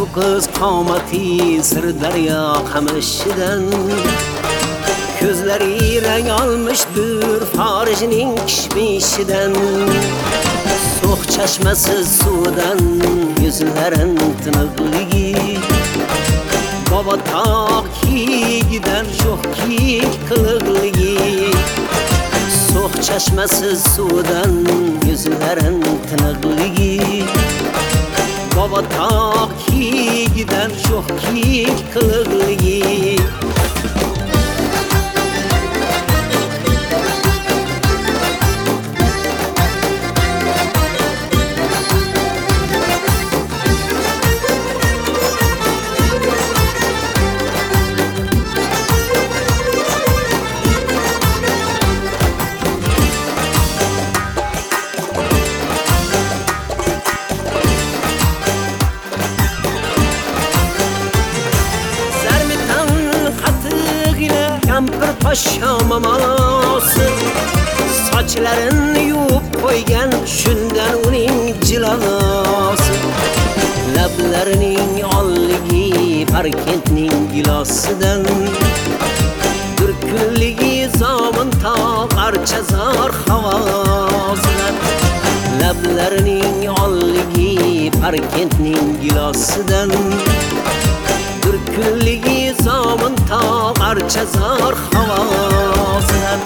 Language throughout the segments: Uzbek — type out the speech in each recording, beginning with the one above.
bu kız qomati sir daryo qamishidan ko'zlari rang olmishdir farijning kishmishidan so'q chashmasiz suvdan yuzlarin tiniqligi baba tog' kiyigidan sho'x kiyik qiliqligi so'q chashmasiz suvdan yuzlarin tiniqligi baba tog' kiyigidan sho'x kiyik qiliqligi kampir poshsho mamosi sochlarini yuvib qo'ygan shundan uning jilosi lablarining olligi Parkentning gilosidan bir kunligi zomin tog' archazor havosidan lablarining olligi Parkentning gilosidan bir kunligi zomin tog' archazor havosidan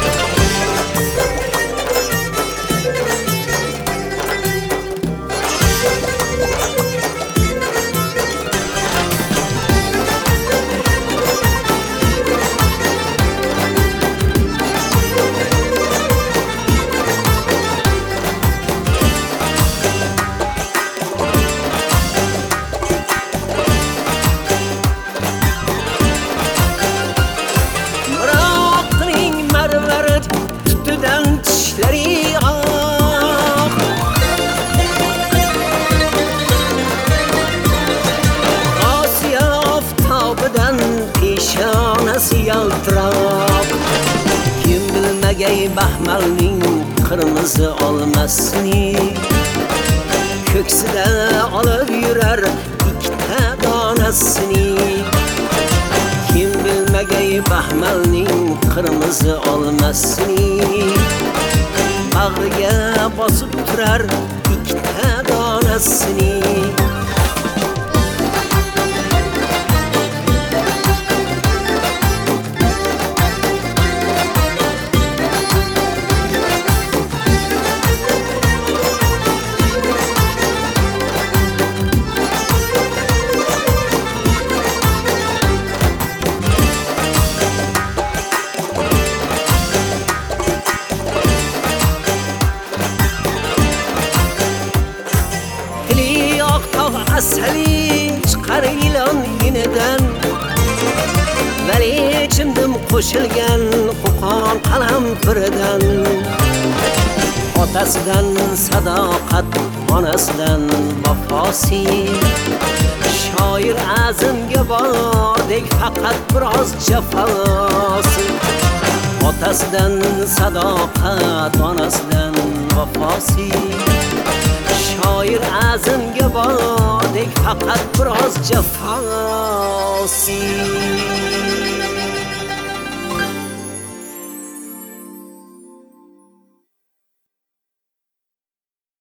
yaltiroq kim bilmagay baxmalning qirmizi olmasini ko'ksida olib yurar ikkita donasini kim bilmagay baxmalning qirmizi olmasini bag'riga bosib turar ikkita donasini asali chiqar ilon yinidan vali chimdim qo'shilgan Qo'qon qalampiridan otasidan sadoqat onasidan vafosi shoir azmga bordek faqat biroz jafosi otasidan sadoqat onasidan vafosi shoir azmga bordek faqat biroz jafosi